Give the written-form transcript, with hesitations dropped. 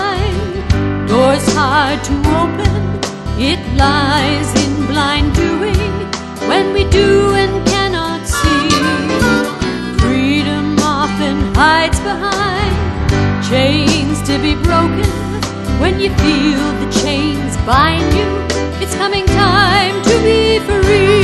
mind. Doors hard to open, it lies in blind doing. When we do and cannot see, freedom often hides behind chains to be broken. When you feel the chains bind you, it's coming time to be free.